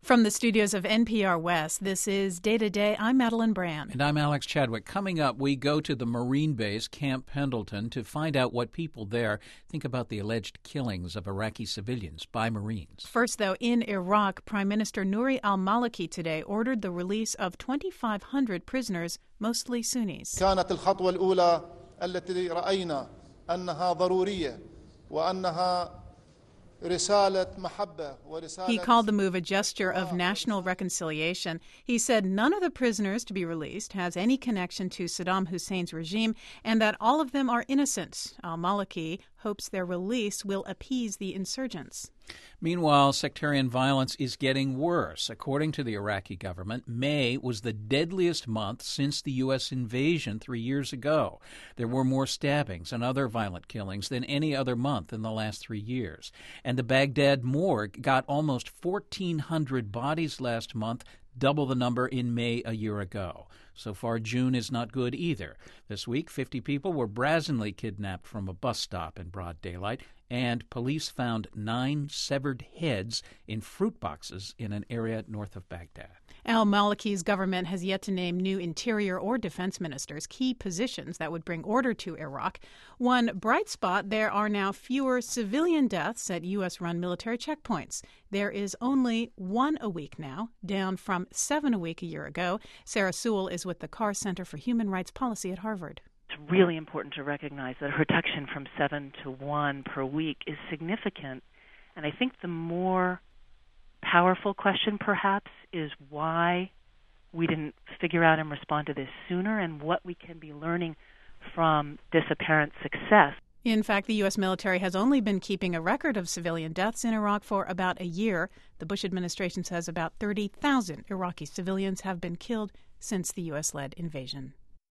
From the studios of NPR West, this is Day to Day. I'm Madeline Brand. And I'm Alex Chadwick. Coming up, we go to the Marine base, Camp Pendleton, to find out what people there think about the alleged killings of Iraqi civilians by Marines. First, though, in Iraq, Prime Minister Nouri al-Maliki today ordered the release of 2,500 prisoners, mostly Sunnis. كانت الخطوة الأولى التي رأينا أنها ضرورية وأنها He called the move a gesture of national reconciliation. He said none of the prisoners to be released has any connection to Saddam Hussein's regime and that all of them are innocent. Al-Maliki hopes their release will appease the insurgents. Meanwhile, sectarian violence is getting worse. According to the Iraqi government, May was the deadliest month since the U.S. invasion 3 years ago. There were more stabbings and other violent killings than any other month in the last 3 years. And the Baghdad morgue got almost 1,400 bodies last month, double the number in May a year ago. So far, June is not good either. This week, 50 people were brazenly kidnapped from a bus stop in broad daylight, and police found 9 severed heads in fruit boxes in an area north of Baghdad. Al-Maliki's government has yet to name new interior or defense ministers, key positions that would bring order to Iraq. One bright spot, there are now fewer civilian deaths at U.S.-run military checkpoints. There is only 1 a week now, down from 7 a week a year ago. Sarah Sewell is with the Carr Center for Human Rights Policy at Harvard. It's really important to recognize that a reduction from 7 to 1 per week is significant. And I think the more powerful question, perhaps, is why we didn't figure out and respond to this sooner and what we can be learning from this apparent success. In fact, the U.S. military has only been keeping a record of civilian deaths in Iraq for about a year. The Bush administration says about 30,000 Iraqi civilians have been killed since the U.S.-led invasion.